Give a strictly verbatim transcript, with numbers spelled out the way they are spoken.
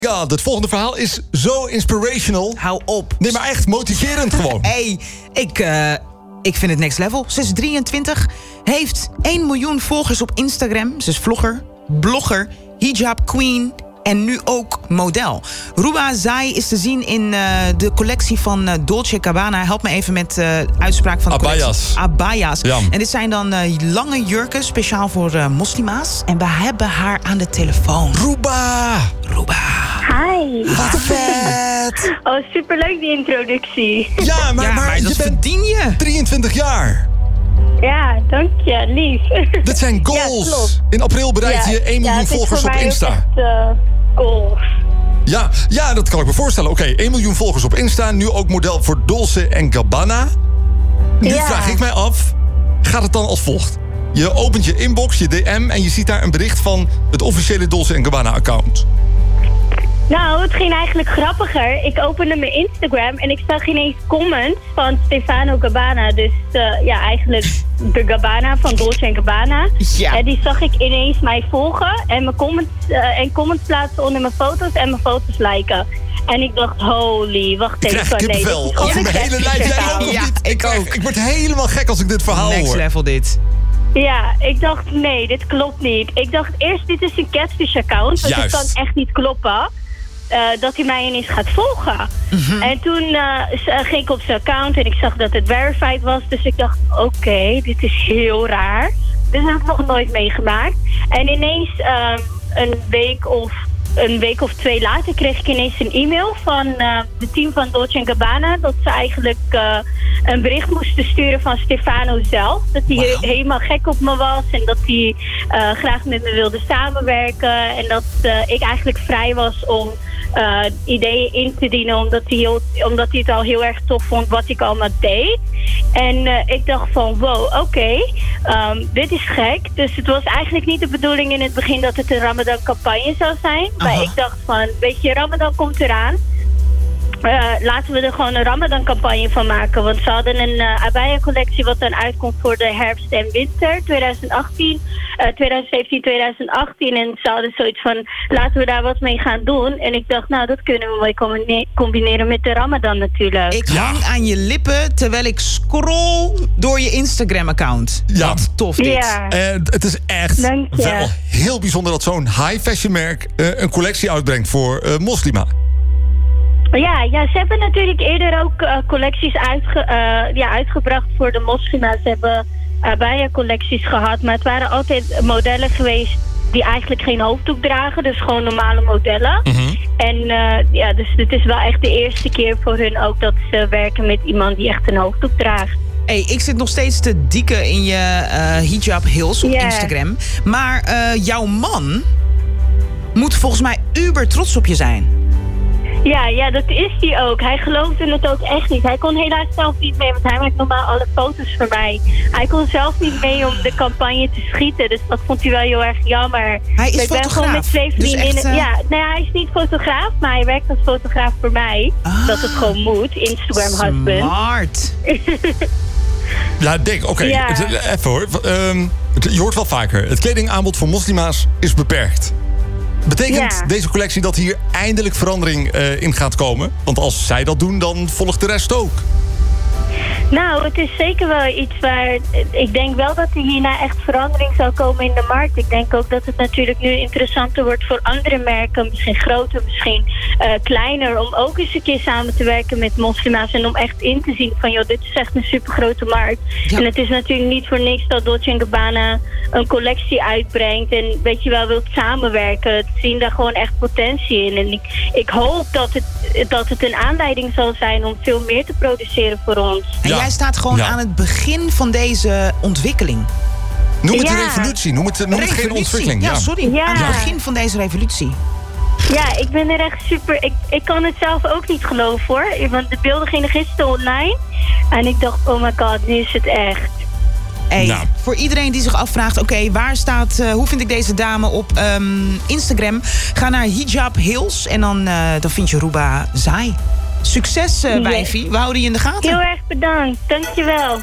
Ja, het volgende verhaal is zo inspirational. Hou op. Nee, maar echt motiverend gewoon. Hey, ik, uh, ik vind het next level. Ze is drieëntwintig, heeft één miljoen volgers op Instagram. Ze is vlogger, blogger, hijab queen en nu ook model. Ruba Zai is te zien in uh, de collectie van uh, Dolce en Gabbana. Help me even met de uh, uitspraak van de Abayas. collectie. Abayas. Ja. En dit zijn dan uh, lange jurken, speciaal voor uh, moslima's. En we hebben haar aan de telefoon. Ruba! Ruba. Hi. Wat vet! Oh, superleuk die introductie. Ja, maar, Ja, maar, maar je dat bent verdien je. drieëntwintig jaar. Ja, dank je, lief. Dit zijn Ja, goals. klopt. In april bereikte je één miljoen ja, het is volgers voor op mij Insta. ook echt, uh, goals. Ja, ja, dat kan ik me voorstellen. Oké, okay, één miljoen volgers op Insta. Nu ook model voor Dolce en Gabbana. Nu Ja. vraag ik mij af, gaat het dan als volgt? Je opent je inbox, je D M en je ziet daar een bericht van het officiële Dolce en Gabbana account. Nou, het ging eigenlijk grappiger. Ik opende mijn Instagram en ik zag ineens comments van Stefano Gabbana. Dus uh, ja, eigenlijk de Gabbana van Dolce en Gabbana. Ja. En die zag ik ineens mij volgen en mijn comments, uh, en comments plaatsen onder mijn foto's en mijn foto's liken. En ik dacht, holy, wacht Ik even. krijg kippenvel nee, dit is over mijn gewoon hele een lijf. Jij catfish ook of Ja, niet? ik krijg- ook. Ik word helemaal gek als ik dit verhaal Next hoor. level dit. Ja, ik dacht, nee, dit klopt niet. Ik dacht eerst, dit is een catfish-account, want Juist. het kan echt niet kloppen. Uh, dat hij mij ineens gaat volgen. Mm-hmm. En toen uh, ging ik op zijn account en ik zag dat het verified was. Dus ik dacht, oké, okay, dit is heel raar. Dit heb ik nog nooit meegemaakt. En ineens uh, een week of een week of twee later kreeg ik ineens een e-mail van uh, het team van Dolce en Gabbana. Dat ze eigenlijk uh, een bericht moesten sturen van Stefano zelf. Dat hij Wow. he- helemaal gek op me was. En dat hij uh, graag met me wilde samenwerken. En dat uh, ik eigenlijk vrij was om uh, ideeën in te dienen. Omdat hij, heel, omdat hij het al heel erg tof vond wat ik allemaal deed. En uh, ik dacht van wow, oké, okay, um, dit is gek. Dus het was eigenlijk niet de bedoeling in het begin dat het een Ramadan campagne zou zijn. Aha. Maar ik dacht van, weet je, Ramadan komt eraan. Uh, laten we er gewoon een Ramadan campagne van maken. Want ze hadden een uh, abaya collectie wat dan uitkomt voor de herfst en winter twintig achttien, uh, twintig zeventien, twintig achttien. En ze hadden zoiets van, laten we daar wat mee gaan doen. En ik dacht, nou, dat kunnen we mooi combine- combineren met de Ramadan natuurlijk. Ik Ja. hang aan je lippen terwijl ik scroll door je Instagram-account. Ja. Wat tof dit. Ja. En het is echt Dank je. wel heel bijzonder dat zo'n high-fashion merk uh, een collectie uitbrengt voor uh, moslima. Ja, ja, ze hebben natuurlijk eerder ook uh, collecties uitge, uh, ja, uitgebracht voor de moslima's. Ze hebben abaya-collecties gehad, maar het waren altijd modellen geweest die eigenlijk geen hoofddoek dragen. Dus gewoon normale modellen. Mm-hmm. En uh, ja, dus het is wel echt de eerste keer voor hun ook dat ze werken met iemand die echt een hoofddoek draagt. Hey, ik zit nog steeds te dieken in je uh, hijab heels op Ja. Instagram. Maar uh, jouw man moet volgens mij uber trots op je zijn. Ja, ja, dat is hij ook. Hij geloofde het ook echt niet. Hij kon helaas zelf niet mee, want hij maakt normaal alle foto's voor mij. Hij kon zelf niet mee om de campagne te schieten, dus dat vond hij wel heel erg jammer. Hij is ik ben fotograaf, gewoon met twee dus vriendinnen. echt, uh... Ja, nou ja, hij is niet fotograaf, maar hij werkt als fotograaf voor mij. Ah. Dat het gewoon moet. Instagram husband. Smart. Ja, denk, oké, Ja. het- even hoor. Um, het- je hoort wel vaker, het kledingaanbod voor moslima's is beperkt. Betekent Ja. deze collectie dat hier eindelijk verandering uh, in gaat komen? Want als zij dat doen, dan volgt de rest ook. Nou, het is zeker wel iets waar... Ik denk wel dat er hierna echt verandering zal komen in de markt. Ik denk ook dat het natuurlijk nu interessanter wordt voor andere merken. Misschien groter, misschien uh, kleiner. Om ook eens een keer samen te werken met moslima's. En om echt in te zien van, joh, dit is echt een supergrote markt. Ja. En het is natuurlijk niet voor niks dat Dolce en Gabbana een collectie uitbrengt. En weet je wel, wilt samenwerken. Het zien daar gewoon echt potentie in. En ik, ik hoop dat het, dat het een aanleiding zal zijn om veel meer te produceren voor ons. En Ja. jij staat gewoon Ja. aan het begin van deze ontwikkeling. Noem het Ja. een revolutie, noem het, noem het geen Revolutie. ontwikkeling. Ja, sorry. Ja. Aan het begin van deze revolutie. Ja, ik ben er echt super... Ik, ik kan het zelf ook niet geloven, hoor. Want de beelden gingen gisteren online. En ik dacht, oh my god, nu is het echt. Hey, Nou. Voor iedereen die zich afvraagt, oké, waar staat, uh, hoe vind ik deze dame op um, Instagram? Ga naar Hijab Hills en dan, uh, dan vind je Ruba Zai. Succes, uh, Ja. wijfie. We houden je in de gaten. Heel erg bedankt. Dankjewel.